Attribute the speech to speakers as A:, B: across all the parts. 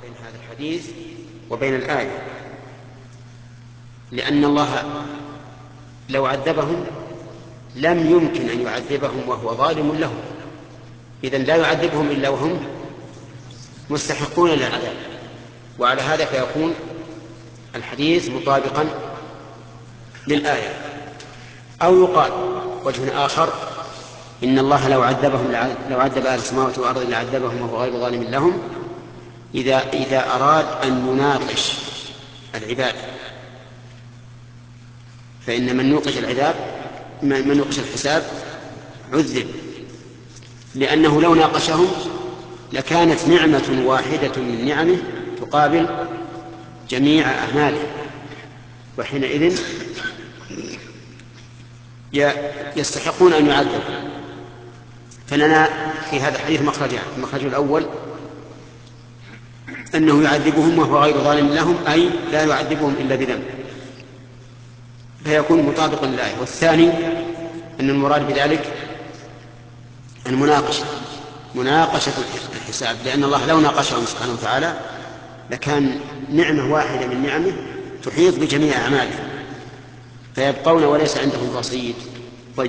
A: بين هذا الحديث وبين الآية، لأن الله لو عذبهم لم يمكن أن يعذبهم وهو ظالم لهم، إذن لا يعذبهم إلا وهم مستحقون للعذاب، وعلى هذا فيكون الحديث مطابقا للآية. أو يقال وجه آخر: إن الله لو عذب أهل السماوات والأرض لعذبهم وهو غير ظالم لهم، إذا أراد أن يناقش العباد، فإن من نوقش الحساب عذب، لأنه لو ناقشهم لكانت نعمة واحدة من نعمه تقابل جميع أعماله، وحينئذ يستحقون أن يعذبوا. فلنا في هذا الحديث مخرجان: المخرج الأول أنه يعذبهم وهو غير ظالم لهم، أي لا يعذبهم إلا بذنب، فيكون مطابقا للآية. والثاني أن المراد بذلك مناقشة الحساب، لأن الله لو ناقشهم سبحانه وتعالى لكان نعمة واحدة من نعمه تحيط بجميع أعماله فيبقون وليس عندهم رصيد. طيب،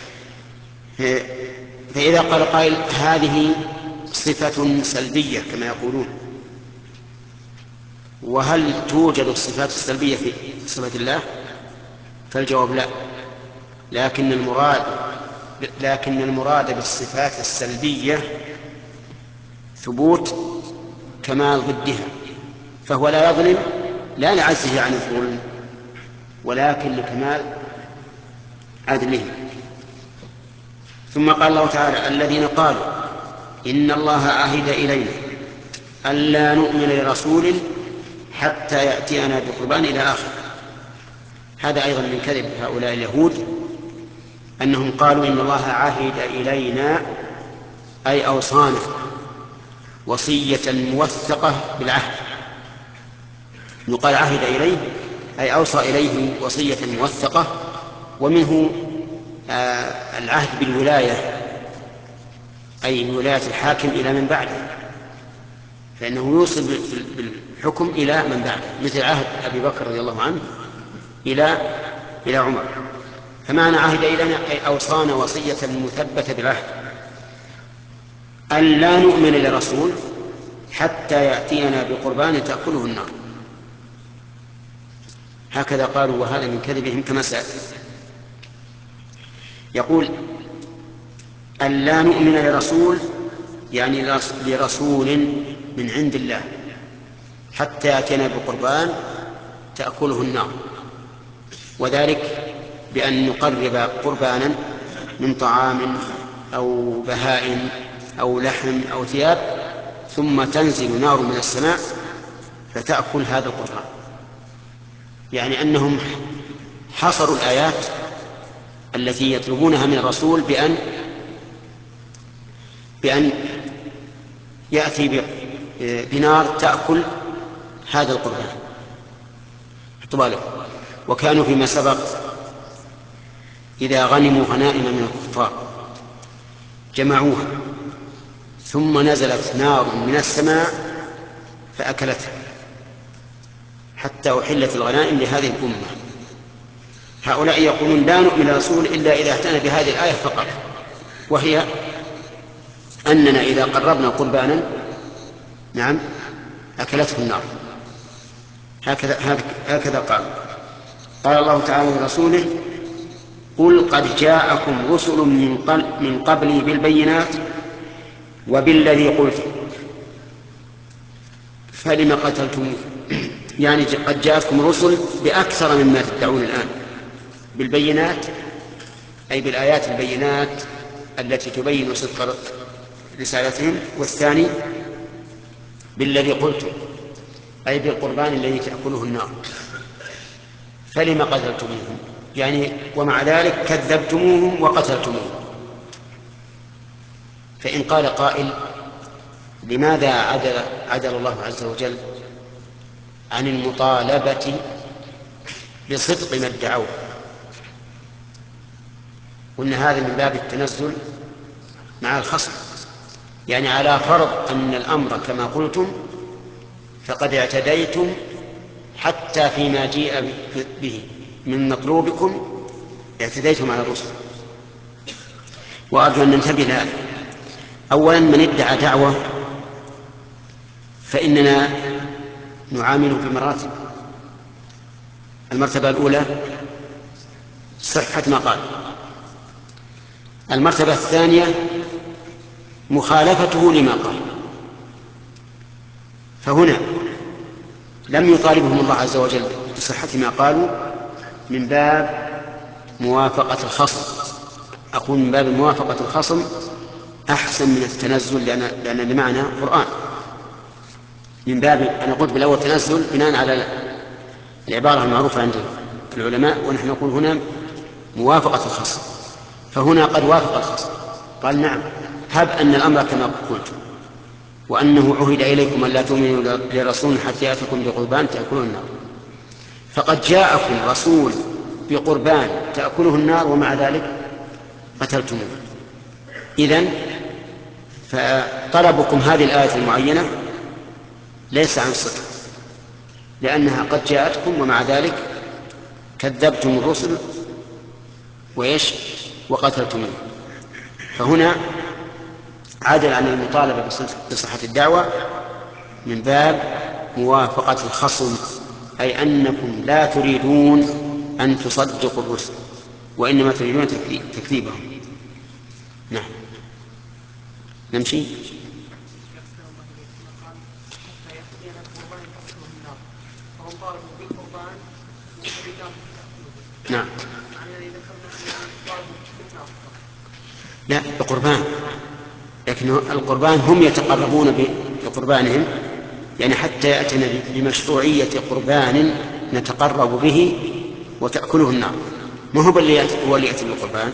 A: فإذا قال قائل: هذه صفة سلبية كما يقولون، وهل توجد الصفات السلبية في صفة الله؟ فالجواب لا، لكن المراد بالصفات السلبية ثبوت كمال ضدها، فهو لا يظلم لا لعجزه عن الظلم ولكن لكمال عدله. ثم قال الله تعالى: الذين قالوا إن الله عهد إلينا ألا نؤمن لرسول حتى يأتينا بقربان إلى آخر. هذا أيضا من كذب هؤلاء اليهود، أنهم قالوا إن الله عهد إلينا أي أوصانا وصية موثقة بالعهد. يقال عهد إليه أي أوصى إليه وصية موثقة، ومنه العهد بالولاية أي ولاية الحاكم إلى من بعده، فإنه يوصل بالحكم إلى من بعده، مثل عهد أبي بكر رضي الله عنه إلى عمر. فمعنى عهد إلينا أي أوصانا وصية مثبتة بالعهد أن لا نؤمن لرسول حتى يأتينا بقربان تأكله النار. هكذا قالوا، وهذا من كذبهم كما سأتي. يقول: أن لا نؤمن لرسول يعني لرسول من عند الله حتى يأتينا بقربان تأكله النار، وذلك بأن نقرب قربانا من طعام أو بهائم أو لحم أو ثياب، ثم تنزل نار من السماء فتأكل هذا القربان. يعني أنهم حصروا الآيات التي يطلبونها من الرسول بأن يأتي بنار تأكل هذا القربان. وكانوا فيما سبق إذا غنموا غنائم من الكفار جمعوها ثم نزلت نار من السماء فأكلتها حتى أحلت الغنائم لهذه الأمة. هؤلاء يقولون لا نؤمن لرسول إلا إذا اهتنى بهذه الآية فقط، وهي أننا إذا قربنا قربانا أكلته النار. هكذا قال الله تعالى لرسوله: قل قد جاءكم رسل من قبلي بالبينات وبالذي قلتم فلم قتلتم. يعني قد جاءتكم رسل بأكثر مما تدعون الآن. بالبينات أي بالآيات البينات التي تبين صدق رسالتهم، والثاني بالذي قلتم أي بالقربان الذي تأكله النار. فلم قتلتموهم يعني ومع ذلك كذبتموهم وقتلتموهم. فإن قال قائل: لماذا عدل الله عز وجل عن المطالبة بصدق ما ادعوه؟ قلنا هذا من باب التنزل مع الخصم، يعني على فرض أن الأمر كما قلتم فقد اعتديتم حتى فيما جيء به من مطلوبكم اعتديتم على الرسل. وأرجو أن ننتبه لهذا. أولا، من ادعى دعوة فإننا نعامله بمراتب. المرتبة الأولى صحة ما قال. المرتبة الثانية مخالفته لما قال. فهنا لم يطالبهم الله عز وجل بصحة ما قالوا من باب موافقة الخصم. أقول من باب موافقة الخصم أحسن من التنزل، لأن لمعنى قرآن. من باب، أنا قلت بالأول تنزل بناء على العبارة المعروفة عند العلماء، ونحن نقول هنا موافقة الخصم. فهنا قد وافق الخصم، قال نعم، هب أن الأمر كما قلت، وأنه عهد إليكم أن لا تؤمنوا لرسول حتى يأتكم بقربان تأكله النار. فقد جاءكم رسول بقربان تأكله النار ومع ذلك قتلتموه. إذن فطلبكم هذه الآية المعينة ليس عن صدق، لأنها قد جاءتكم ومع ذلك كذبتم الرسل وقتلتموه. فهنا عدل عن المطالبة بصحة الدعوة من باب موافقة الخصم، أي أنكم لا تريدون أن تصدقوا الرسل وإنما تريدون تكذيبهم. نعم، نمشي. نعم، لا بقربان، لكن القربان هم يتقربون بقربانهم، يعني حتى يأتنا بمشروعية قربان نتقرب به وتأكله النار، ما هو اللي يأتي بالقربان.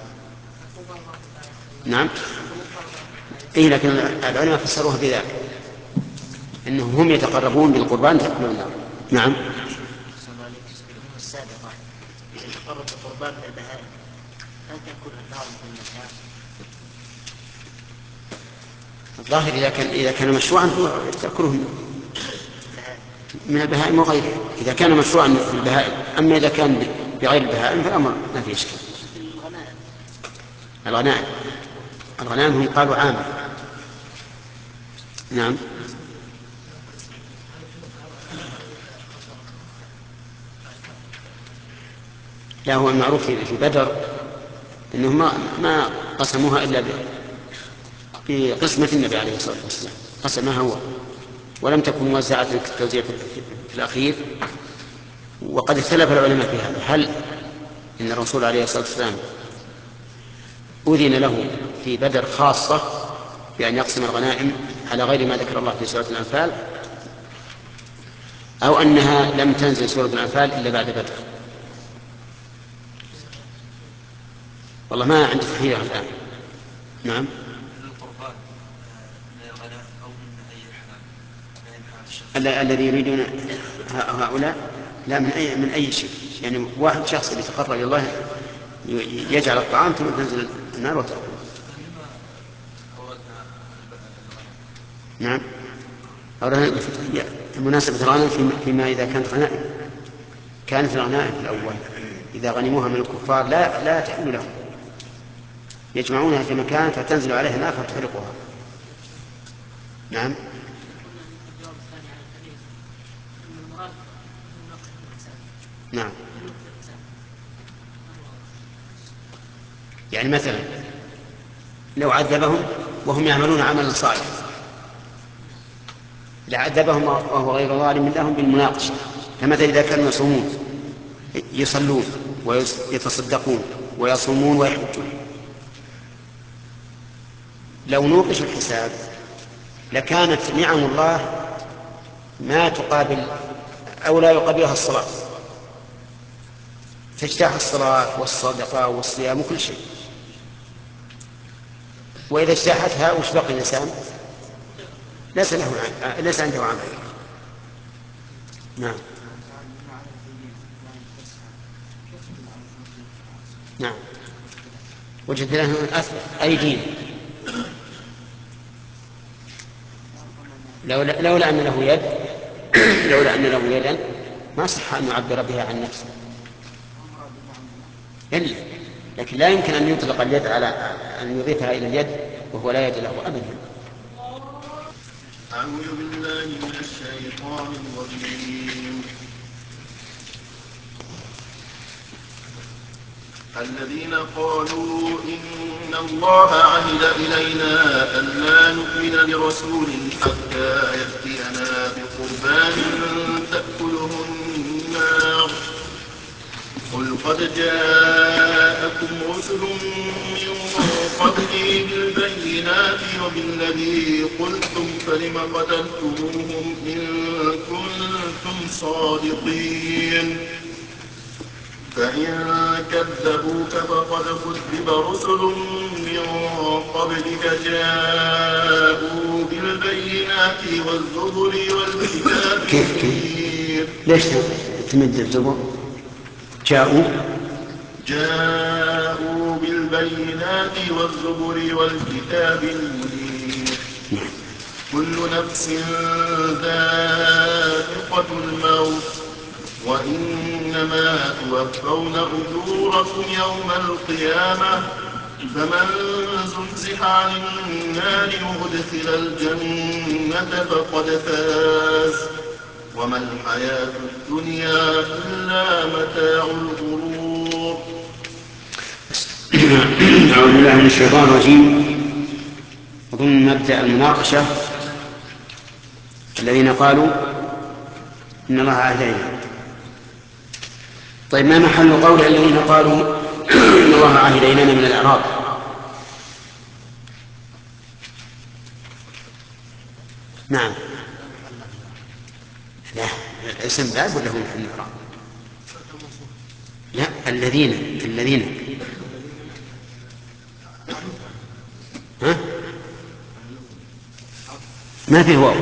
A: نعم، إيه، لكن العلماء فسروها بذلك، أنهم هم يتقربون بالقربان تأكله النار. نعم.
B: السابقة يتقرب بالقربان من البهائم لا تأكل النار من المكان.
A: الظاهر إذا كان مشروعا تأكله من البهائم وغيرها، إذا كان مشروعا في البهائم. أما إذا كان بغير البهائم فالأمر ما فيه إشكال. الغنائم هم قالوا عامة. نعم. لا، هو المعروف في بدر أنهم ما قسموها إلا بقسمة النبي عليه الصلاة والسلام، قسمها هو، ولم تكن موزعة كالتوزيع في الأخير. وقد اختلف العلماء في هذا، هل إن الرسول عليه الصلاة والسلام أذن له في بدر خاصة بأن يقسم الغنائم على غير ما ذكر الله في سورة الأنفال، أو أنها لم تنزل سورة الأنفال إلا بعد بدر. والله ما عندي تحقيق الآن. نعم. الذي يريدون هؤلاء لا من أي شيء، يعني واحد شخص يتقرب إلى الله يجعل الطعام ثم تنزل النار وتأكل. نعم، مناسبة الغنائم فيما إذا كانت الغنائم في الأول إذا غنموها من الكفار لا تحل لهم، يجمعونها في مكان فتنزل عليها نار فتحرقها. نعم. نعم، يعني مثلا لو عذبهم وهم يعملون عملا صالحا لعذبهم وهو غير ظالم لهم بالمناقشة. فمثلا إذا كانوا يصلون ويتصدقون ويصومون ويحجون، لو نوقش الحساب لكانت نعم الله ما تقابل أو لا يقابلها الصلاة، تجتاح الصلاة والصدقة والصيام وكل شيء. وإذا اجتاحتها وش بقي الإنسان؟ ليس عنده عمل. نعم. نعم، وجد له أثبت أي دين، لولا أن له يد لولا أن له يدا ما صح أن يعبر بها عن نفسه إلا، لكن لا يمكن أن يطلق اليد على أن يضيفها إلى اليد وهو لا يد له أبدا.
C: أعوذ بالله من الشيطان الرجيم. الذين قالوا إن الله عهد إلينا ألا نؤمن لرسول حتى يأتينا بقربان تأكله النار قل قد جاءكم رسل من قبلي بالبينات وبالذي قلتم فلم قتلتموهم إن كنتم صادقين فإن كذبوك فقد كذب رسل من قبلك جاءوا بالبينات والزبر والكتاب المنير.
A: ليش تمد الزبر؟
C: جاءوا بالبينات والزبر والكتاب المنير. كل نفس ذائقة الموت وإنما توفون أجوركم يوم القيامة فمن زحزح عن النار وأدخل الجنة فقد فاز وما الحياة الدنيا إلا متاع الغرور.
A: أعوذ بالله من الشيطان الرجيم. ضمن مبدأ المناقشة الذين قالوا إن الله عهد إلينا. طيب، ما محل قول الذين قالوا إن الله عهد إلينا من الأعراب؟ نعم، لا الاسم باب ولا هو محل الإعراب؟ لا، الذين ها؟ ما في واو.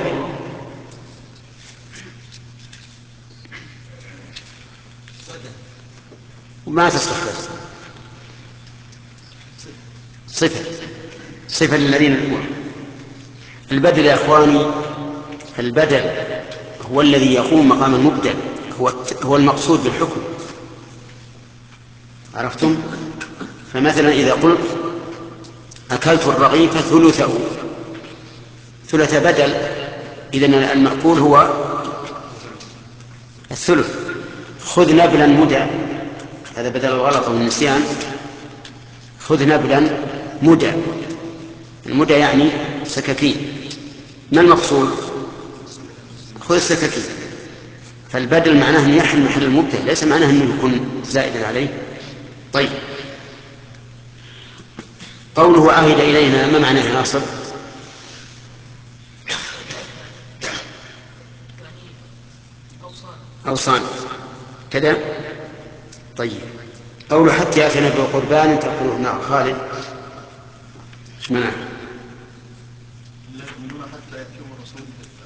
A: وما تصلح صفة للذين الأول. البدل يا أخواني، البدل هو الذي يقوم مقام المبدل، هو المقصود بالحكم. عرفتم؟ فمثلا إذا قلت أكلت الرغيف ثلث بدل، إذن المأكول هو الثلث. خذ نبلا مدى، هذا بدل الغلط والنسيان. خذ نبلا مدى، المدى يعني سكاكين. ما المقصود؟ خذ السكاكين. فالبدل معناه أن يحل محل المبتدأ، ليس معناه أنه يكون زائدا عليه. طيب، قوله عهد إلينا ما معناه يا ناصر؟ أوصانا كذا. طيب، قوله حتى يأتينا بقربان تأكله النار. خالد ايش معناه؟
C: يؤمنون حتى يأتيهم الرسول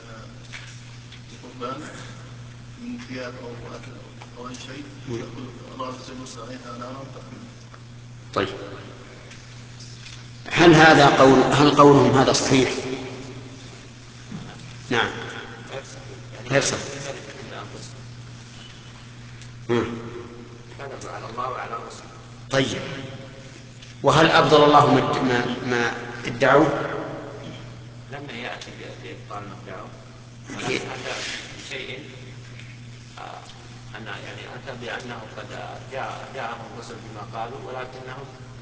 C: بقربان من ثياب أو أكل أو أي شيء الله سيمس عليها نارا.
A: طيب، هل قولهم هذا صحيح؟ نعم، غير صحيح.
B: كذبوا على الله وعلى رسوله.
A: طيب، وهل أبطل الله ما ادعوه؟
B: لما يأتي بإبطال ما ادعوه أتى بشيء أتى بأنه قد جاءهم الرسل بما قالوا ولكنهم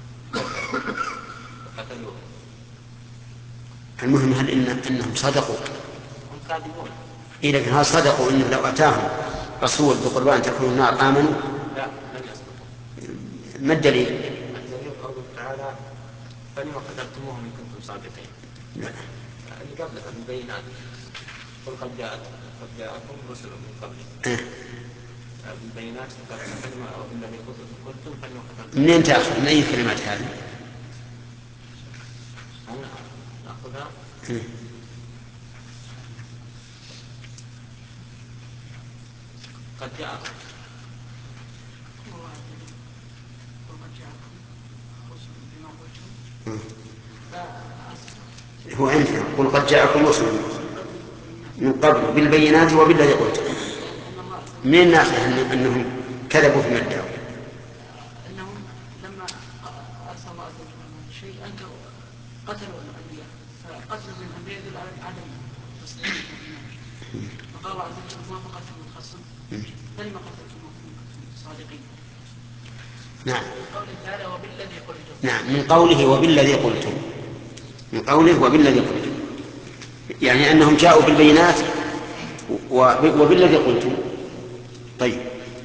B: قتلوه.
A: المهم هل إنهم صدقوا؟
B: هم كاذبون.
A: لكن هل صدقوا إنه لو أتاهم رسول بقربان تأكل النار آمنوا؟
B: لا، لم يصدقوا.
A: ما الدليل؟
B: الدليل قوله تعالى فلم قتلتموهم إن كنتم صادقين. اللي قبلها البينات قل قد جاءكم رسل من قبل بالبينات وبالذي قلتم فلم قتلتموهم.
A: منين تأخذ؟ من أي كلمات هذه؟
B: نأخذها قد جاءكم.
A: هو عندنا قل قد جاءكم رسل. من قبل بالبينات وبالذي قلت. من الناس أنهم كذبوا فيما ادعوا؟
B: أنهم لما أرسل الله عز وجل شيء أنكروا قتلوا الأنبياء، فقتلوا من الأنبياء يدل على عدم تصديق الإيمان. فقال الله عز وجل ما قتلوا الخصم فلما قتلتم صادقين.
A: نعم.
B: قوله تعالى وبالذي قلتم.
A: نعم، من قوله وبالذي قلتم، من قوله وبالذي قلتم، يعني أنهم جاءوا بالبينات وبالذي قلتم. طيب،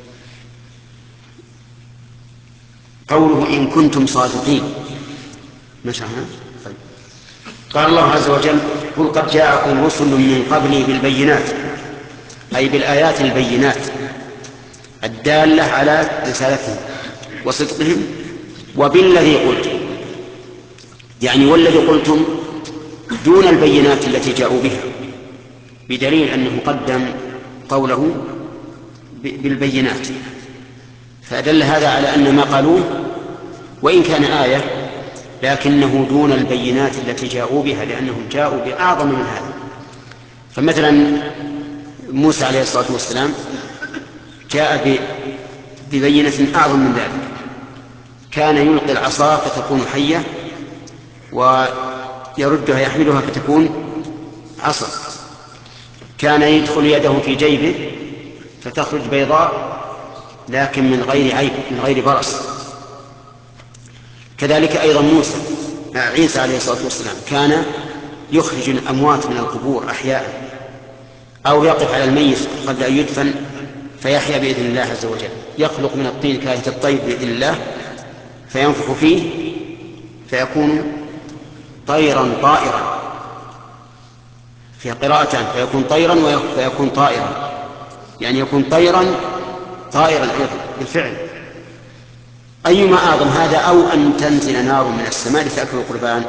A: قوله إن كنتم صادقين ما شرحنا؟ طيب. قال الله عز وجل قل قد جاءكم رسل من قبلي بالبينات، أي بالآيات البينات الدالة على رسالتهم وصدقهم، وبالذي قلتم، يعني والذي قلتم دون البينات التي جاءوا بها، بدليل أنه قدم قوله بالبينات، فدل هذا على أن ما قالوه وإن كان آية لكنه دون البينات التي جاءوا بها، لأنهم جاءوا بأعظم من هذا. فمثلا موسى عليه الصلاة والسلام جاء ببينة أعظم من ذلك، كان يلقي العصا فتكون حية ويردها يحملها فتكون عصا، كان يدخل يده في جيبه فتخرج بيضاء لكن من غير عيب، من غير برص. كذلك أيضا عيسى عليه الصلاة والسلام كان يخرج الأموات من القبور أحياء، أو يقف على الميت قبل أن يدفن فيحيا بإذن الله عز وجل، يخلق من الطين كهيئة الطير بإذن الله فينفخ فيه فيكون طيرا طائرا، في قراءتان فيكون طيرا ويكون طائرا، يعني يكون طيرا طائرا أيضا بالفعل. أيما أعظم هذا أو أن تنزل نار من السماء لتأكل القربان؟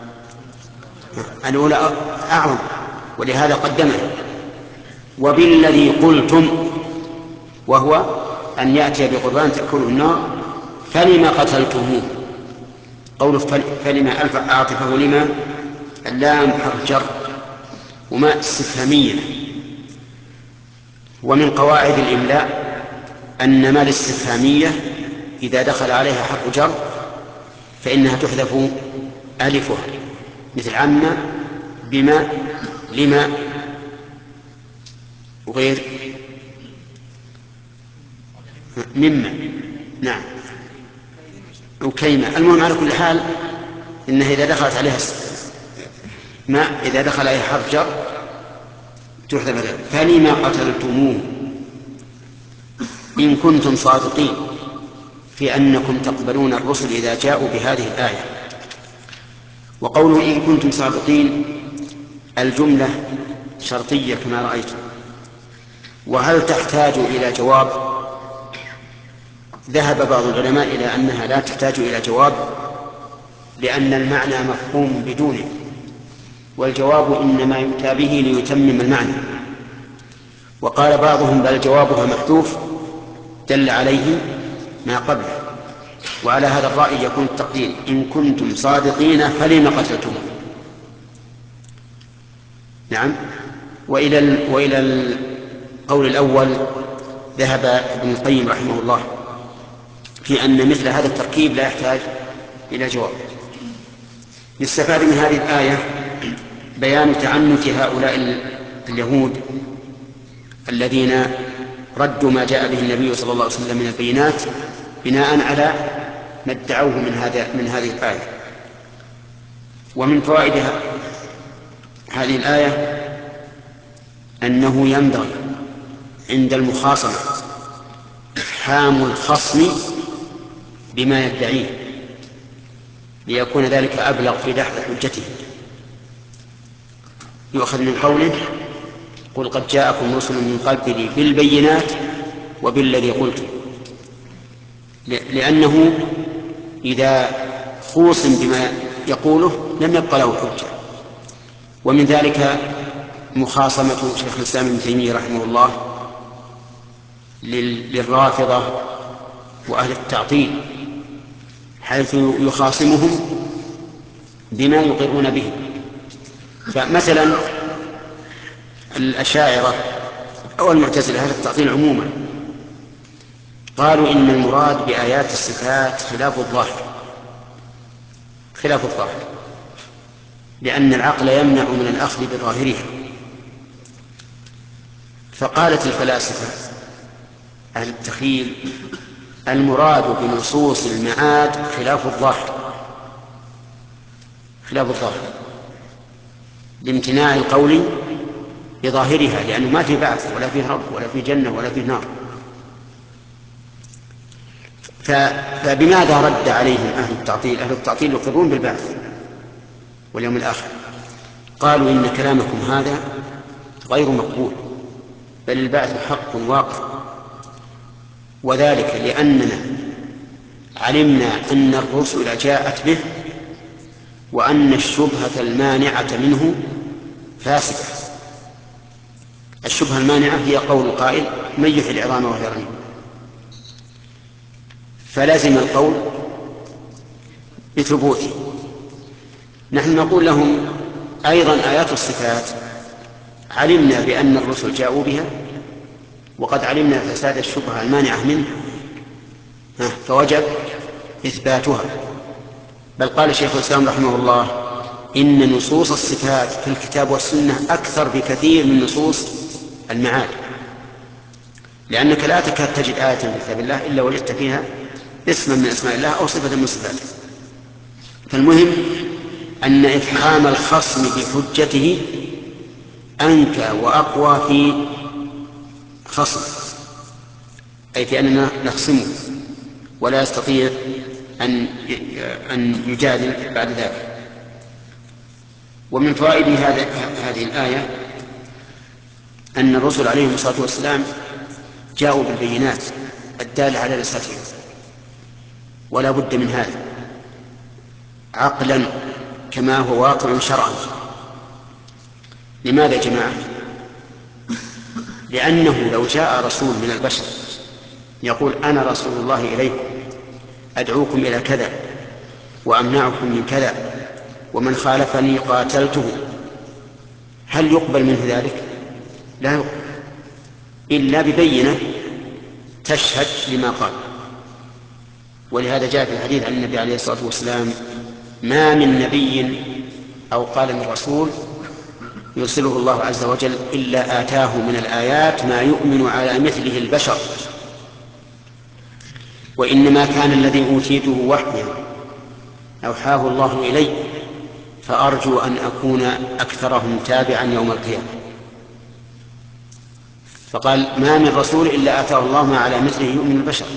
A: الأولى أعظم، ولهذا قدمه. وبالذي قلتم، وهو أن يأتي بقربان تأكله النار، فلما قتلتموه. قوله فلما ألف أعطفه لما، اللام حرف جر وما استفهامية. ومن قواعد الإملاء أن ما الاستفهامية إذا دخل عليها حرف جر فإنها تحذف ألفها، مثل عما، بما، لما، وغير مما. نعم، وكيما. المهم على كل حال إنها إذا دخلت عليها ما، إذا دخل عليها حرف جر تحذف. فلما قتلتموه إن كنتم صادقين في أنكم تقبلون الرسل إذا جاءوا بهذه الآية. وقوله إن كنتم صادقين الجملة شرطية كما رأيتم، وهل تحتاج إلى جواب؟ ذهب بعض العلماء إلى أنها لا تحتاج إلى جواب، لأن المعنى مفهوم بدونه، والجواب إنما يؤتى به ليتمم المعنى. وقال بعضهم بل جوابها محذوف دل عليه ما قبله، وعلى هذا الرأي يكون التقدير إن كنتم صادقين فلما قتلتم. نعم. وإلى القول الأول ذهب ابن القيم رحمه الله في أن مثل هذا التركيب لا يحتاج إلى جواب. يستفاد من هذه الآية بيان تعنت هؤلاء اليهود الذين ردوا ما جاء به النبي صلى الله عليه وسلم من البينات بناء على ما ادعوه من هذه الآية. ومن فوائد هذه الآية أنه ينبغي عند المخاصمة إفحام الخصم بما يدعيه ليكون ذلك أبلغ في دحض حجته. يؤخذ من قوله قل قد جاءكم رسل من قبلي بالبينات وبالذي قلتم، لأنه إذا خوصم بما يقوله لم يبق له حجة. ومن ذلك مخاصمة شيخ الإسلام ابن تيمية رحمه الله للرافضة وأهل التعطيل، حيث يخاصمهم بما يقرون به. فمثلا الأشاعرة أو المعتزلة هذا التعطيل عموما قالوا إن المراد بآيات الصفات خلاف الظاهر لأن العقل يمنع من الأخذ بظاهرها. فقالت الفلاسفة أهل التخيل المراد بنصوص المعاد خلاف الظاهر لامتناع القول بظاهرها لأنه ما في بعث ولا في رب ولا في جنة ولا في نار. فبماذا رد عليهم أهل التعطيل؟ أهل التعطيل يقرون بالبعث واليوم الآخر. قالوا إن كلامكم هذا غير مقبول، بل البعث حق واقع، وذلك لأننا علمنا أن الرسل جاءت به وأن الشبهة المانعة منه فاسدة. الشبهة المانعة هي قول القائل من يحيي العظام وهي رميم، فلازم القول بثبوته. نحن نقول لهم أيضا آيات الصفات علمنا بأن الرسل جاءوا بها وقد علمنا فساد الشبهة المانعة منه فوجب إثباتها. بل قال شيخ الإسلام رحمه الله إن نصوص الصفات في الكتاب والسنة أكثر بكثير من نصوص المعاد، لأنك لا تكاد تجد آية في كتاب الله إلا وجدت فيها اسما من أسماء الله أو صفة من صفاته. فالمهم أن إفحام الخصم بحجته أنكى وأقوى في خصم، أي في أننا نخصمه ولا يستطيع أن يجادل بعد ذلك. ومن فوائد هذه الآية أن الرسل عليهم الصلاة والسلام جاءوا بالبينات الدالة على رسالتهم، ولا بد من هذا عقلا كما هو واقع شرعا. لماذا يا جماعة؟ لأنه لو جاء رسول من البشر يقول أنا رسول الله إليكم أدعوكم إلى كذا وأمنعكم من كذا ومن خالفني قاتلته، هل يقبل منه ذلك؟ لا يقبل إلا ببينة تشهد لما قال. ولهذا جاء في الحديث عن النبي عليه الصلاة والسلام ما من نبي أو قال من رسول يرسله الله عز وجل إلا آتاه من الآيات ما يؤمن على مثله البشر، وإنما كان الذي أوتيته وحيا أوحاه الله إلي فأرجو أن أكون أكثرهم تابعا يوم القيامة. فقال ما من رسول إلا آتاه الله ما على مثله يؤمن البشر،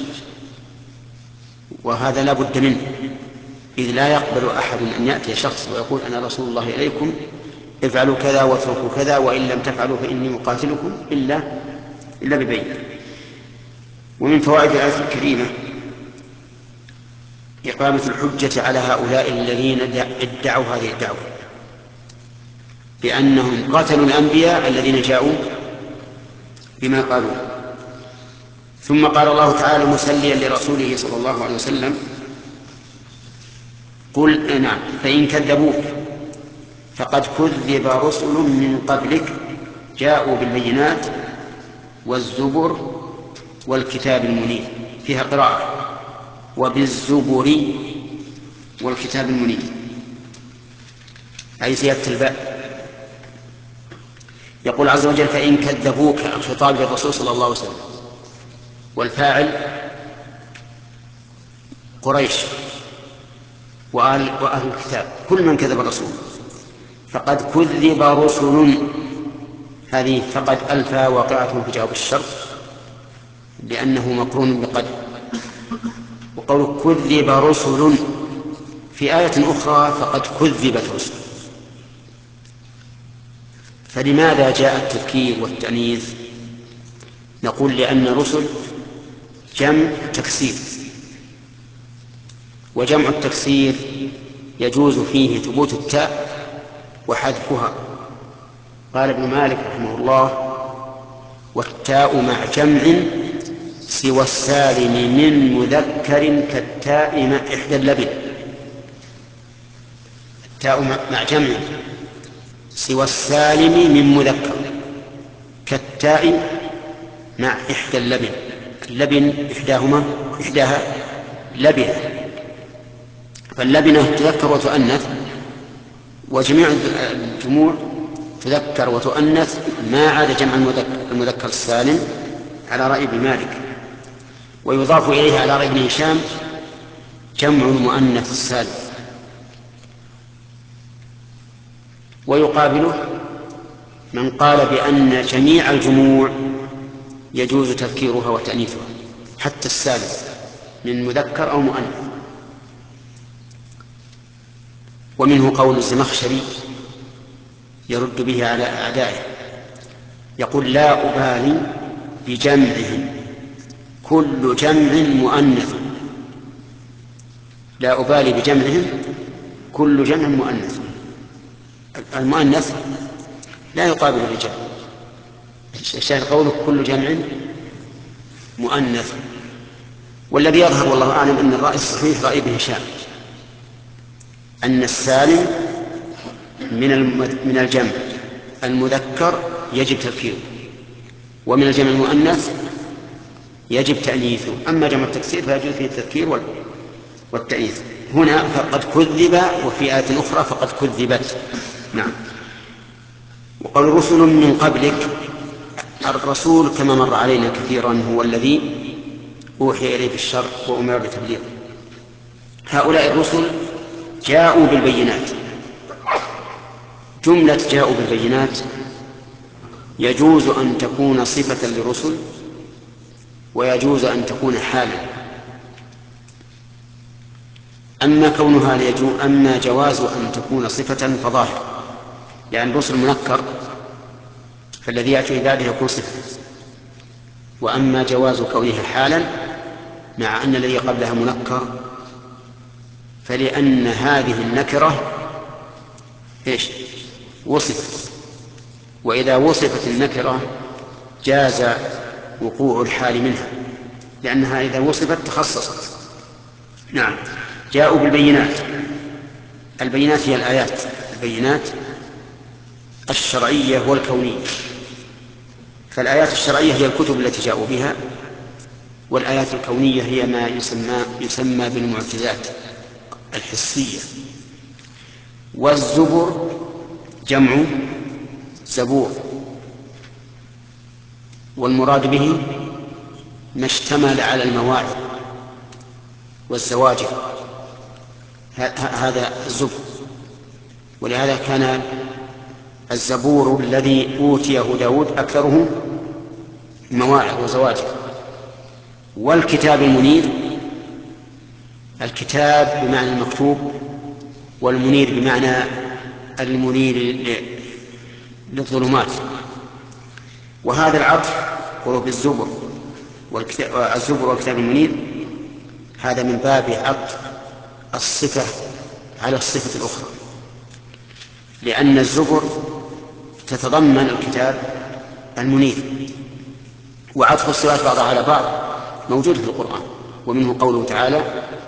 A: وهذا لا بد منه، إذ لا يقبل أحد أن يأتي شخص ويقول أنا رسول الله إليكم افعلوا كذا واتركوا كذا وإن لم تفعلوا فإني مقاتلكم إلا ببينة. ومن فوائد الآية الكريمة إقامة الحجة على هؤلاء الذين ادعوا هذه الدعوة بأنهم قتلوا الأنبياء الذين جاءوا بما قالوا. ثم قال الله تعالى مسليا لرسوله صلى الله عليه وسلم قل نعم فإن كذبوك فقد كذب رسل من قبلك جاءوا بالبينات والزبر والكتاب المنير، فيها قراءة وبالزبر والكتاب المنير أي زيادة الباء. يقول عز وجل فإن كذبوك، الخطاب للرسول صلى الله عليه وسلم، والفاعل قريش وأهل الكتاب كل من كذب الرسول. فقد كذب رسل، هذه فقد ألفى واقعة في جواب الشرط لأنه مقرون بقد. وقول كذب رسل في آية أخرى فقد كذبت رسل. فلماذا جاء التذكير والتأنيث؟ نقول لأن رسل جمع تكسير، وجمع التكسير يجوز فيه ثبوت التاء وحذفها. قال ابن مالك رحمه الله والتاء مع جمع سوى السالم من مذكر كالتاء مع إحدى اللبن. التاء مع جمع سوى السالم من مذكر، كالتاء مع إحدى اللبن. اللبن إحداها لبنة، فاللبنة تذكر وتؤنث، وجميع الجموع تذكر وتؤنث ما عدا جمع المذكر السالم على رأي ابن مالك. ويضاف إليه على رأي ابن هشام جمع المؤنث السالم. ويقابله من قال بأن جميع الجموع يجوز تذكيرها وتأنيثها حتى السالم من مذكر أو مؤنث. ومنه قول الزمخشري يرد به على أعدائه، يقول: لا أبالي بجمعهم كل جمع مؤنث. لا أبالي بجمعهم كل جمع مؤنث. المؤنث لا يقابل الرجال، الشاهد قوله كل جمع مؤنث. والذي يظهر والله أعلم أن الرأي الصحيح رأي ابن هشام، أن السالم من الجمع المذكر يجب تذكيره، ومن الجمع المؤنث يجب تأنيثه. أما جمع التكسير فيجوز فيه التذكير والتأنيث. هنا فقد كذب، وفي آية أخرى فقد كذبت. نعم. وقال رسل من قبلك، الرسول كما مر علينا كثيرا هو الذي أوحي إليه بالشرع وأمر بتبليغه. هؤلاء الرسل جاءوا بالبينات. جملة جاءوا بالبينات يجوز أن تكون صفة للرسل، ويجوز أن تكون حالا. أما جواز أن تكون صفة فظاهر، لأن الرسل منكر، فالذي يأتي بعده يكون صفة. وأما جواز كونها حالا مع أن الذي قبلها منكر، فلأن هذه النكرة وصفت، وإذا وصفت النكرة جاز وقوع الحال منها، لأنها إذا وصفت تخصصت. نعم. جاءوا بالبينات. البينات هي الآيات، البينات الشرعية والكونية. فالآيات الشرعية هي الكتب التي جاءوا بها، والآيات الكونية هي ما يسمى بالمعجزات الحسية. والزبر جمع زبور، والمراد به ما اشتمل على المواعظ والزواجر، هذا الزبر. ولهذا كان الزبور الذي أوتيه داود أكثره مواعظ وزواجر. والكتاب المنير، الكتاب بمعنى المكتوب، والمنير بمعنى المنير للظلمات. وهذا العطف هو بالزبر والزبر والكتاب المنير، هذا من باب عطف الصفة على الصفة الأخرى، لأن الزبر تتضمن الكتاب المنير. وعطف الصفات بعضها على بعض موجود في القرآن، ومنه قوله تعالى: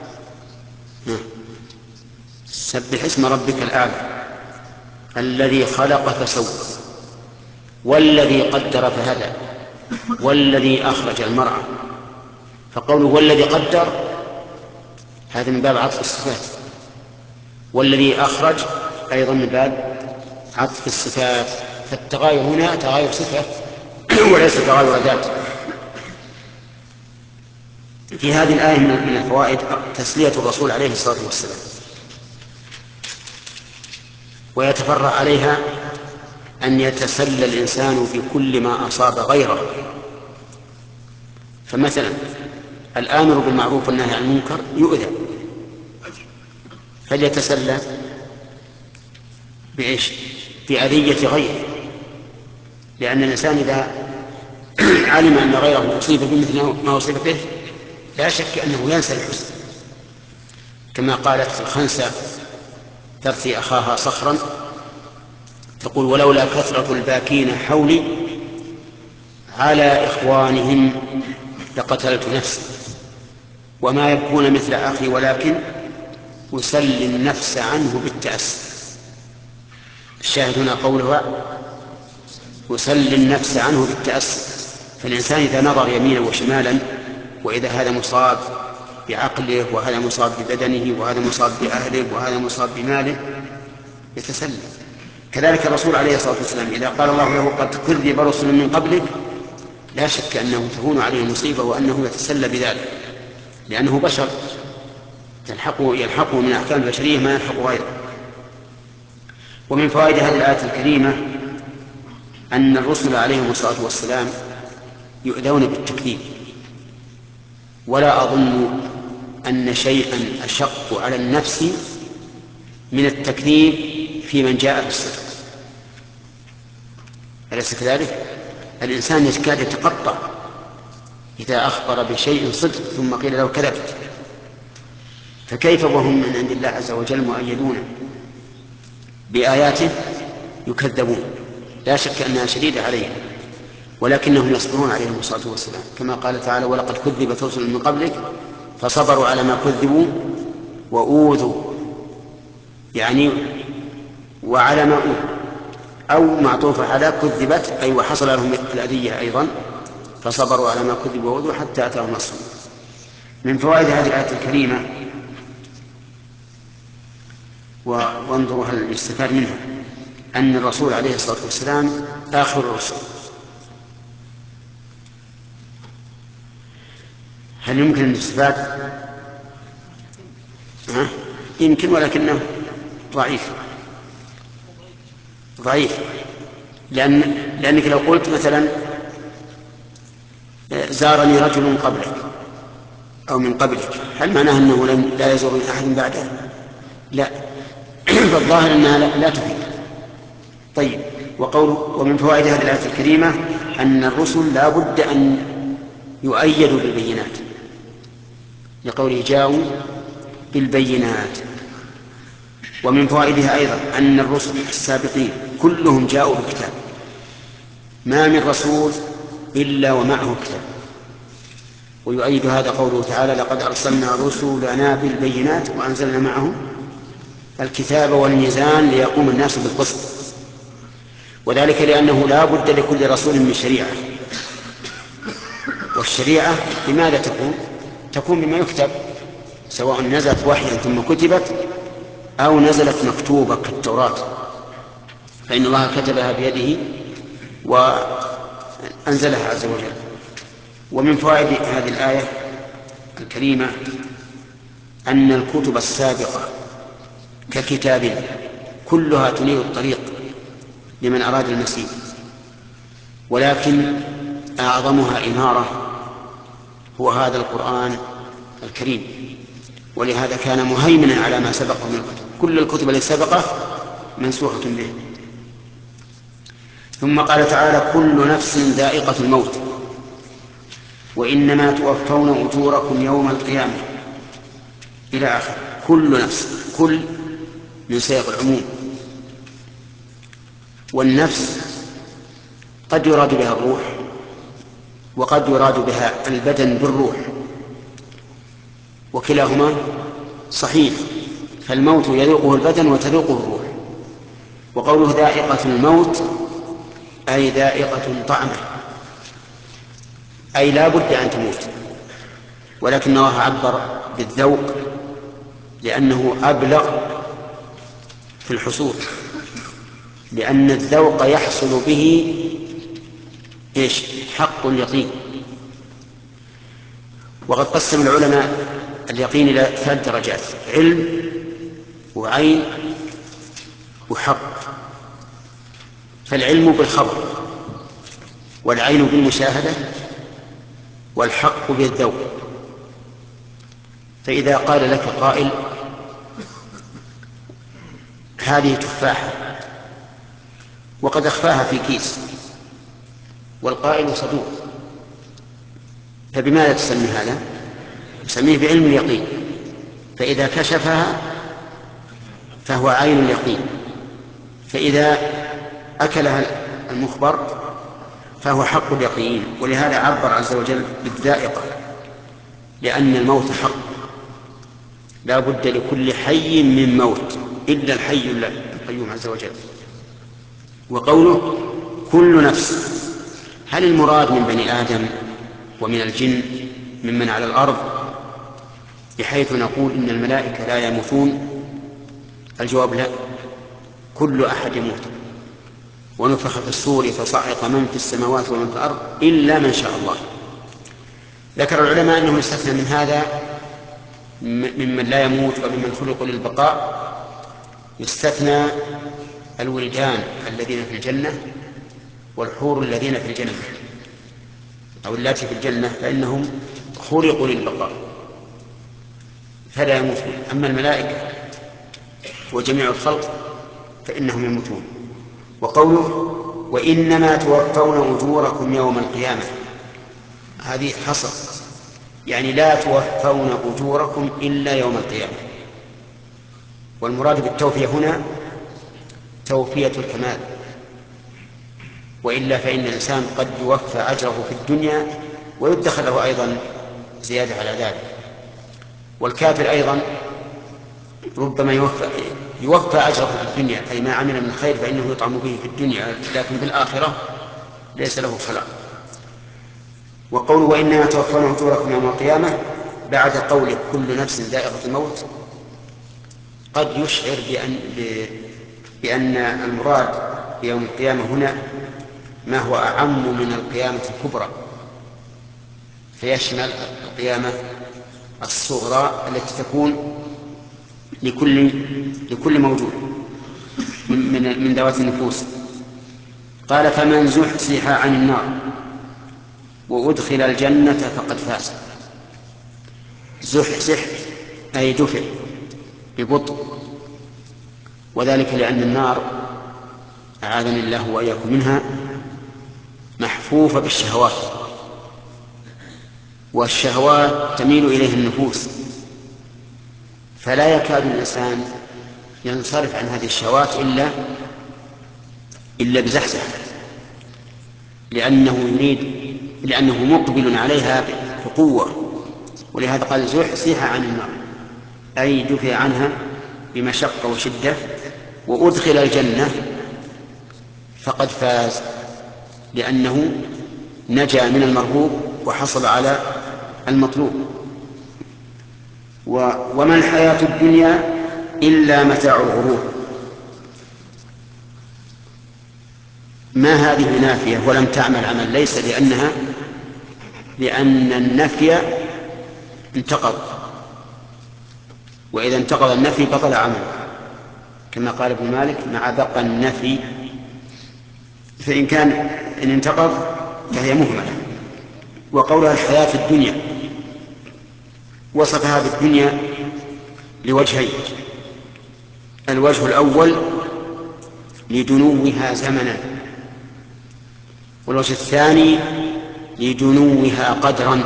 A: سبح اسم ربك الأعلى الذي خلق فسوى والذي قدر فهدى والذي أخرج المرعى. فقوله والذي قدر هذا من باب عطف الصفات، والذي أخرج أيضا من باب عطف الصفات. فالتغاير هنا تغاير صفة وليس تغاير ذات. في هذه الآية من الفوائد تسلية الرسول عليه الصلاة والسلام، ويتفرع عليها أن يتسلى الإنسان في كل ما أصاب غيره. فمثلا الآمر بالمعروف والنهي عن المنكر يؤذى، فليتسلى بأذية غيره، لأن الإنسان إذا علم أن غيره يصيب بمثل ما أصيب به لا شك أنه ينسى الحزن، كما قالت الخنسة ترثي أخاها صخرا تقول: ولولا كثرة الباكين حولي على إخوانهم لقتلت نفسي وما يبكون مثل أخي ولكن أسلي النفس عنه بالتأسي. الشاهد هنا قولها يسلي النفس عنه بالتأسي. فالإنسان إذا نظر يمينا وشمالا وإذا هذا مصاب بعقله وهذا مصاب ببدنه وهذا مصاب بأهله وهذا مصاب بماله يتسلى. كذلك الرسول عليه الصلاة والسلام إذا قال الله له قد كذب رسل من قبلك لا شك أنه تهون عليه المصيبة وأنه يتسلى بذلك، لأنه بشر يلحقه من أحكام البشرية ما يلحق غيره. ومن فوائد هذه الآية الكريمة أن الرسل عليهم الصلاة والسلام يؤذون بالتكذيب، ولا أظن أن شيئا أشق على النفس من التكذيب في من جاء بالصدق. أليس كذلك؟ الإنسان يكاد يتقطع إذا أخبر بشيء صدق ثم قيل له كذبت، فكيف وهم من عند الله عز وجل مؤيدون بآياته يكذبون؟ لا شك أنها شديدة عليهم، ولكنهم يصبرون عليهم الصلاة والسلام، كما قال تعالى ولقد كذبت رسل من قبلك فصبروا على ما كذبوا وأوذوا، يعني وعلى ما أوذوا، أو معطوف على كذبت أي وحصل لهم الأذية أيضا فصبروا على ما كذبوا وأوذوا حتى أتاهم نصرنا. من فوائد هذه الآية الكريمة وانظروا هل يستفاد منها أن الرسول عليه الصلاة والسلام آخر الرسل. هل يمكن أن يستفاد؟ يمكن، ولكنه ضعيف لأنك لو قلت مثلا زارني رجل قبلك أو من قبلك هل معناه أنه لا يزورني أحد بعده؟ لا. فالظاهر أنها لا تفيد. طيب، ومن فوائد هذه الآية الكريمة أن الرسل لا بد أن يؤيدوا بالبينات، لقوله جاءوا بالبينات. ومن فوائدها أيضا أن الرسل السابقين كلهم جاءوا بكتاب، ما من رسول إلا ومعه كتاب. ويؤيد هذا قوله تعالى لقد أرسلنا رسلنا بالبينات وأنزلنا معهم الكتاب والميزان ليقوم الناس بالقسط. وذلك لأنه لا بد لكل رسول من شريعة، والشريعة لماذا تكون بما يكتب، سواء نزلت وحيا ثم كتبت أو نزلت مكتوبة كالتوراة، فإن الله كتبها بيده وأنزلها عز وجل. ومن فوائد هذه الآية الكريمة أن الكتب السابقة ككتاب كلها تنير الطريق لمن أراد المسير، ولكن أعظمها إنارة هو هذا القرآن الكريم، ولهذا كان مهيمنا على ما سبقه من الكتب. كل الكتب التي سبقه منسوخة به. ثم قال تعالى كل نفس ذائقة الموت وإنما توفون أجوركم يوم القيامة إلى آخر. كل نفس، كل من سياق العموم، والنفس قد يراد بها الروح وقد يراد بها البدن بالروح، وكلاهما صحيح، فالموت يذوقه البدن وتذوقه الروح. وقوله ذائقة الموت أي ذائقة طعمه، أي لا بد أن تموت، ولكن الله عبر بالذوق لأنه أبلغ في الحصول، لأن الذوق يحصل به حق اليقين. وقد قسم العلماء اليقين إلى 3 درجات: علم وعين وحق. فالعلم بالخبر، والعين بالمشاهدة، والحق بالذوق. فإذا قال لك قائل هذه تفاحة وقد أخفاها في كيس والقائل صدوق، فبماذا تسمي هذا؟ تسميه بعلم اليقين. فإذا كشفها فهو عين اليقين، فإذا أكلها المخبر فهو حق اليقين. ولهذا عبر عز وجل بالذائقة، لأن الموت حق، لا بد لكل حي من موت إلا الحي القيوم عز وجل. وقوله كل نفس. هل المراد من بني آدم ومن الجن ممن على الأرض بحيث نقول إن الملائكة لا يموتون؟ الجواب لا، كل أحد يموت، ونفخ في الصور فصعق من في السماوات ومن في الأرض إلا من شاء الله. ذكر العلماء أنه يستثنى من هذا ممن لا يموت وممن خلقوا للبقاء، يستثنى الولدان الذين في الجنة والحور الذين في الجنة أو اللاتي في الجنة، فإنهم خلقوا للبقاء فلا يموتون. أما الملائكة وجميع الخلق فإنهم يموتون. وقوله وإنما توفون أجوركم يوم القيامة، هذه حصر، يعني لا توفون أجوركم إلا يوم القيامة. والمراد بالتوفية هنا توفية الكمال، وإلا فإن الإنسان قد يوفى أجره في الدنيا ويدخل له أيضا زيادة على ذلك. والكافر أيضا ربما يوفى أجره في الدنيا، أي ما عمل من خير فإنه يطعم به في الدنيا، لكن في الآخرة ليس له خلاق. وقوله وإنما توفون أجوركم يوم القيامة بعد قوله كل نفس ذائقة الموت قد يشعر بأن المراد بيوم القيامة هنا ما هو أعم من القيامة الكبرى، فيشمل القيامة الصغرى التي تكون لكل موجود من ذوات النفوس. قال فمن زحزح عن النار وأدخل الجنة فقد فاز. زحزح أي دفع ببطء، وذلك لأن النار أعاذني الله وإياكم منها محفوفة بالشهوات، والشهوات تميل إليه النفوس، فلا يكاد الإنسان ينصرف عن هذه الشهوات إلا بزحزح، لأنه مقبل عليها بقوة. ولهذا قال زحزح عن النار أي دفع عنها بمشقة وشدة، وأدخل الجنة فقد فاز، لأنه نجا من المرهوب وحصل على المطلوب. وما الحياة الدنيا إلا متاع الغرور. ما هذه نافية ولم تعمل عمل، ليس لأن النفي انتقض، وإذا انتقض النفي بطل عمل، كما قال ابن مالك مع بقى النفي، فإن انتقض فهي مهملة. وقولها الحياة الدنيا وصفها بالدنيا لوجهين: الوجه الأول لدنوها زمنا، والوجه الثاني لدنوها قدرا.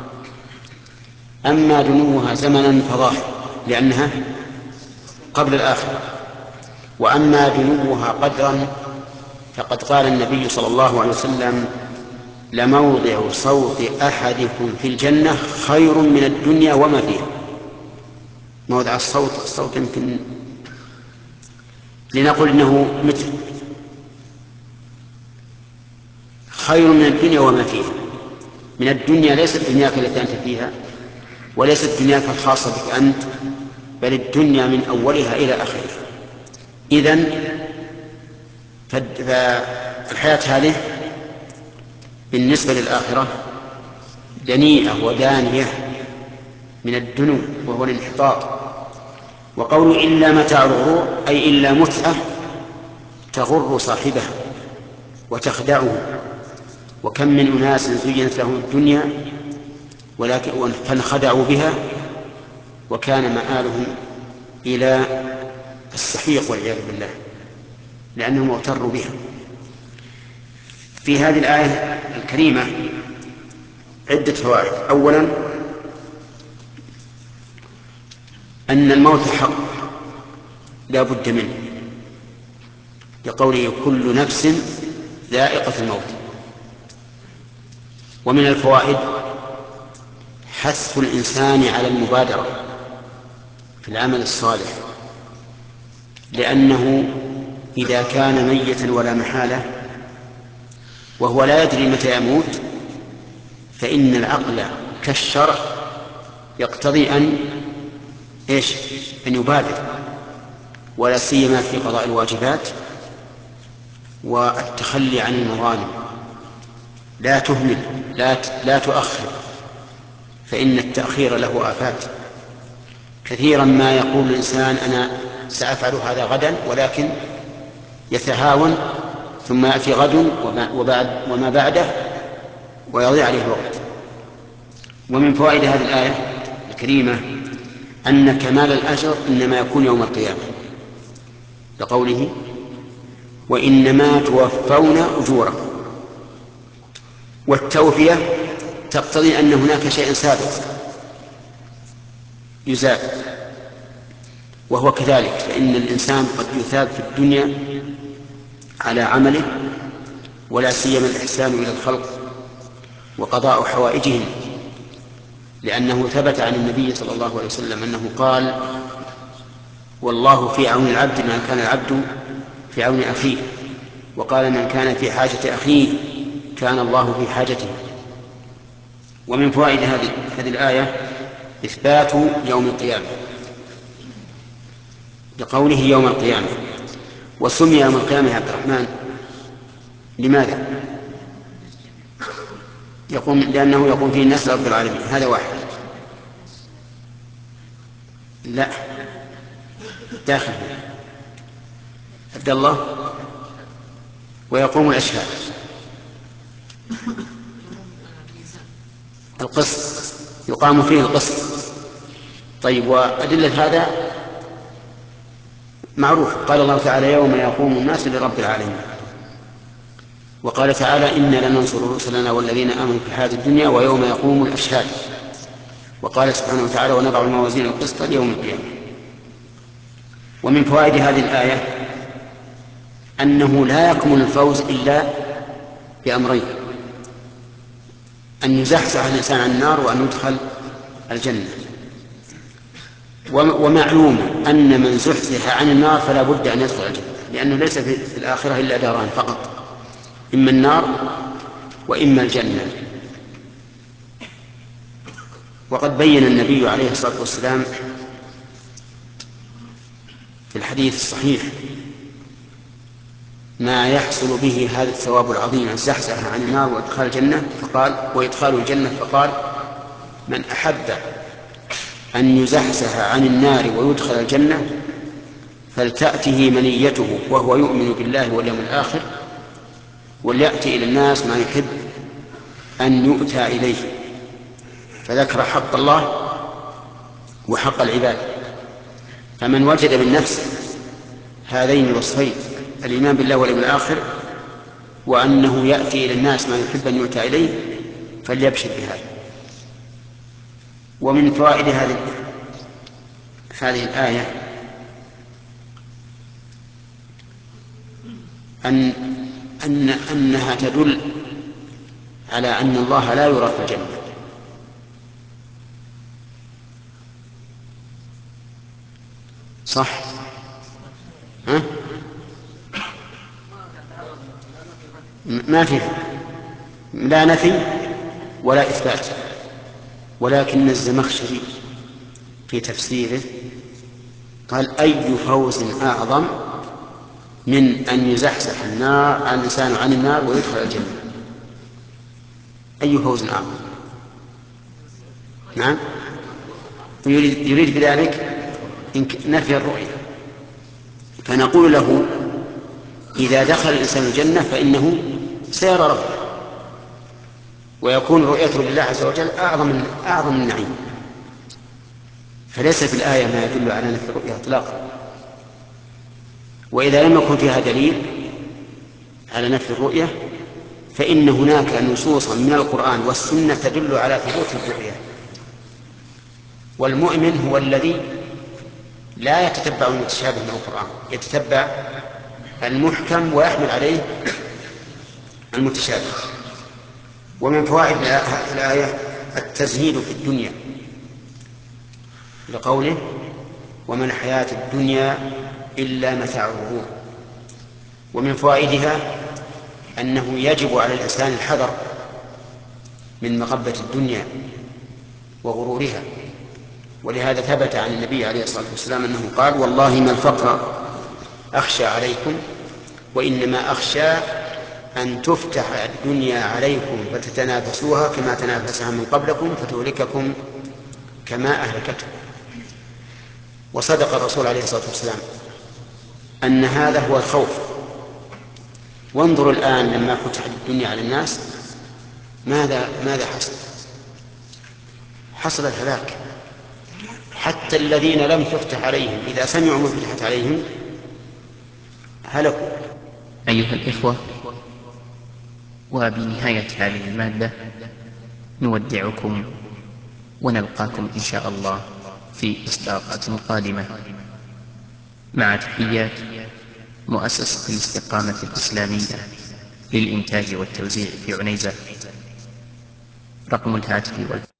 A: أما دنوها زمنا فظاهر لأنها قبل الآخرة، وأما دنوها قدرا فقد قال النبي صلى الله عليه وسلم لموضع صوت أحدكم في الجنة خير من الدنيا وما فيها. موضع الصوت يمكن لنقول إنه مثل خير من الدنيا وما فيها. من الدنيا ليست دنياك التي أنت فيها، وليست دنياك الخاصة بك أنت، بل الدنيا من أولها إلى آخرها. إذن فالحياة هذه بالنسبة للآخرة دنيئة ودانية من الدنو وهو الانحطاط. وقول إلا متاع الغرور أي إلا متعة تغر صاحبها وتخدعه. وكم من أناس زينت لهم الدنيا فانخدعوا بها وكان مآلهم إلى السحيق والعياذ بالله، لأنهم اغتروا بها. في هذه الآية الكريمة عدة فوائد. أولا أن الموت حق لا بد منه، لقوله كل نفس ذائقة الموت. ومن الفوائد حث الإنسان على المبادرة في العمل الصالح، لأنه إذا كان ميتا ولا محالة وهو لا يدري متى يموت، فإن العقل كالشرع يقتضي أن يبادر، ولا سيما في قضاء الواجبات والتخلي عن المظالم. لا تهمل، لا تؤخر، فإن التأخير له آفات. كثيرا ما يقول الإنسان أنا سأفعل هذا غدا، ولكن يتهاون ثم يأتي غد وما بعده ويضيع عليه الوقت. ومن فوائد هذه الآية الكريمة أن كمال الأجر إنما يكون يوم القيامة، لقوله وإنما توفون أجوركم. والتوفية تقتضي أن هناك شيء سابق يزاد، وهو كذلك، فإن الإنسان قد يثاب في الدنيا على عمله، ولا سيما الإحسان إلى الخلق وقضاء حوائجهم، لأنه ثبت عن النبي صلى الله عليه وسلم أنه قال والله في عون العبد ما كان العبد في عون أخيه، وقال من كان في حاجة أخيه كان الله في حاجته. ومن فوائد هذه الآية إثبات يوم القيامة، لقوله يوم القيامة. وسمي يوم القيامة يا عبد الرحمن لماذا؟ لأنه يقوم فيه الناس رب العالمين، هذا واحد. لا، داخل عبد الله. ويقوم الأشهاد، القسط، يقام فيه القسط. طيب، وأدلة هذا معروف. قال الله تعالى يوم يقوم الناس لرب العالمين، وقال تعالى إنا لننصر رسلنا والذين آمنوا في الحياة الدنيا ويوم يقوم الأشهاد. وقال سبحانه وتعالى ونضع الموازين القسط ليوم القيامة. ومن فوائد هذه الآية أنه لا يكمل الفوز إلا بأمرين: أن يزحزح الإنسان عن النار، وأن يدخل الجنة. ومعلوم أن من زحزح عن النار فلا بد أن يدخل الجنة، لأنه ليس في الآخرة إلا داران فقط، إما النار وإما الجنة. وقد بين النبي عليه الصلاة والسلام في الحديث الصحيح ما يحصل به هذا الثواب العظيم، الزحزح عن النار وإدخال الجنة، وإدخال الجنة، فقال من أحب أن يزحزح عن النار ويدخل الجنة فلتأته منيته وهو يؤمن بالله واليوم الآخر، وليأتي إلى الناس ما يحب أن يؤتى إليه. فذكر حق الله وحق العباد. فمن وجد من نفسه هذين الوصفين، الإيمان بالله واليوم الآخر وأنه يأتي إلى الناس ما يحب أن يؤتى إليه، فليبشر بهذا. ومن فوائد هذه الآية أنها تدل على أن الله لا يرى في الجنة. صح؟ ها؟ ما فيه لا نفي ولا إثبات. ولكن الزمخشري في تفسيره قال أي فوز أعظم من أن يزحزح الإنسان عن النار ويدخل الجنة؟ أي فوز أعظم؟ نعم، يريد بذلك نفي الرؤية. فنقول له إذا دخل الإنسان الجنة فإنه سيرى ربه، ويكون رؤيته لله عز وجل أعظم من النعيم. فليس في الآية ما يدل على نفي الرؤية إطلاقا. وإذا لم يكن فيها دليل على نفي الرؤية فإن هناك نصوصا من القرآن والسنة تدل على ثبوت الرؤية. والمؤمن هو الذي لا يتتبع المتشابه من القرآن، يتتبع المحكم ويحمل عليه المتشابه. ومن فوائد الآية التزهيد في الدنيا، لقوله وما الحياة الدنيا إلا متاع الغرور. ومن فوائدها أنه يجب على الإنسان الحذر من مغبة الدنيا وغرورها، ولهذا ثبت عن النبي عليه الصلاة والسلام أنه قال: والله ما الفقر أخشى عليكم، وإنما أخشى أن تفتح الدنيا عليكم فتتنافسوها كما تنافسها من قبلكم فتهلككم كما أهلكتكم. وصدق الرسول عليه الصلاة والسلام أن هذا هو الخوف. وانظروا الآن لما فتحت الدنيا على الناس ماذا حصل الهلاك. حتى الذين لم تفتح عليهم إذا سمعوا ما فتحت عليهم هلكوا.
D: أيها الإخوة، وبنهاية هذه المادة نودعكم ونلقاكم إن شاء الله في إصداقات قادمة، مع تحيات مؤسسة الاستقامة الإسلامية للإنتاج والتوزيع في عنيزة. رقم الهاتف